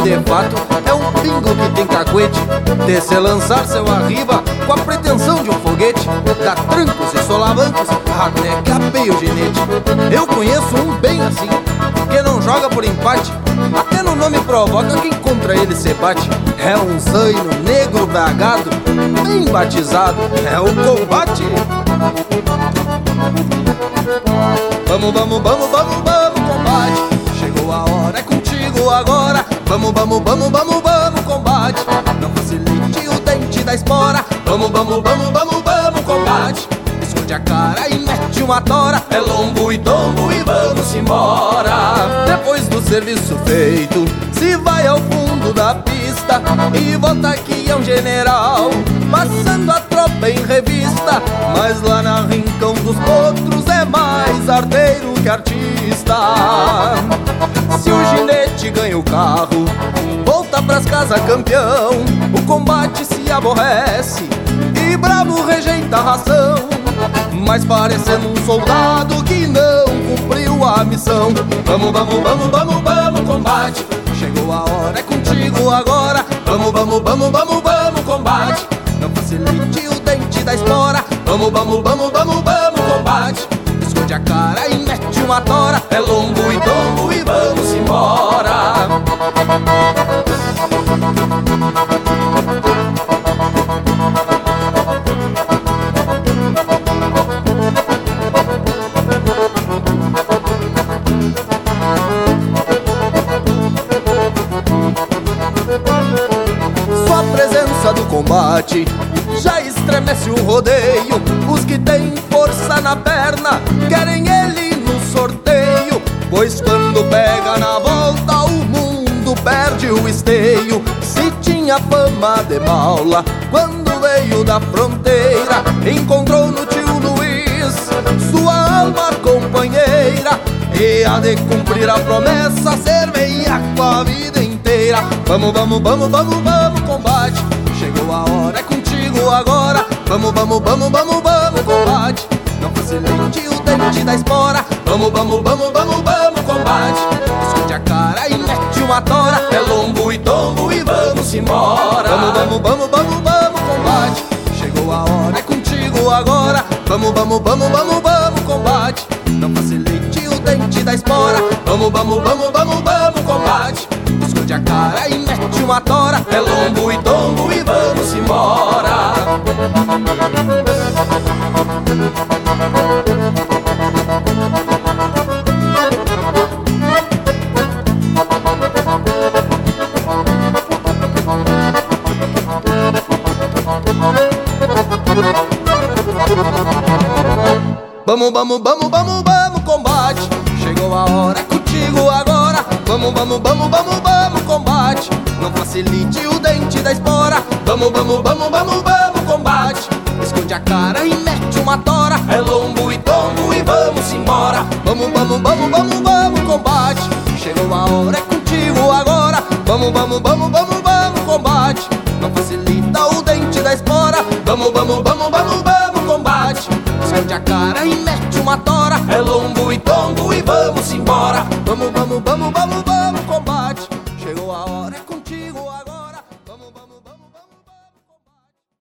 de fato é um pingo que tem cacuete, de se lançar seu arriba com a pretensão de um foguete, dá trancos e solavancos até que apeia o ginete. Eu conheço um bem assim, que não joga por empate, até no nome provoca quem contra ele se bate. É um zaino negro bragado, bem batizado, é o combate. Vamos, vamos, vamos, vamos, vamos, combate. Chegou a hora, é contigo agora. Vamos, vamos, vamos, vamos, vamos, combate. Não facilite o dente da espora. Vamos, vamos, vamos, vamos, vamos, combate. Esconde a cara e mete uma tora. É lombo e tombo e vamos embora. Depois do serviço feito, se vai ao fundo da pista e volta aqui é um general, passando a tropa em revista. Mas lá na Rincão dos Potros é mais arteiro que artista. Se o ginete ganha o carro, volta pras casas campeão, o combate se aborrece e bravo rejeita a ração, mas parecendo um soldado que não cumpriu a missão. Vamos, vamos, vamos, vamos, vamos, combate. Chegou a hora, é contigo agora. Vamos, vamos, vamos, vamos, vamos, combate. Não facilite o dente da espora. Vamos, vamos, vamos, vamos, vamos, combate. Esconde a cara e mete uma tora. É lombo e tombo e vamos embora. Só a presença do combate já estremece o rodeio. Os que têm força na perna querem ele no sorteio, pois quando pega na volta o mundo perde o esteio. Se tinha fama de maula quando veio da fronteira, encontrou no tio Luiz sua alma companheira, e há de cumprir a promessa, ser veiaco a vida inteira. Vamos, vamos, vamos, vamos, vamos, combate. Chegou a hora, é contigo agora. Vamos, vamos, vamos, vamos, vamos, combate. Não facilite o dente da espora. Vamos, vamos, vamos, vamos, vamos, combate. Esconde a cara e mete uma tora. É lombo e tombo e vamos embora. Vamos, vamos, vamos, vamos, vamos, combate. Chegou a hora, é contigo agora. Vamos, vamos, vamos, vamos, vamos, combate. Não facilite o dente da espora. Vamos, vamos, vamos, vamos, vamos, combate. Esconde a cara e mete uma tora. É lombo e tombo e vamos embora. Vamos, vamos, vamos, vamos, vamos, combate. Chegou a hora, é contigo agora. Vamos, vamos, vamos, vamos, vamos, combate. Não facilite o dente da espora. Vamos, vamos, vamos, vamos, vamos, combate. Esconde a cara e mete uma tora. É lombo e tombo e vamos embora. Vamos, vamos, vamos, vamos, vamos, combate. Chegou a hora, é contigo agora. Vamos, vamos, vamos, vamos, vamos, combate. Não facilita o dente da espora. Vamos, vamos, vamos, vamos, vamos, combate. Esconde a cara e mete uma tora. É lombo e tombo e vamos embora. Vamos, vamos, vamos, vamos,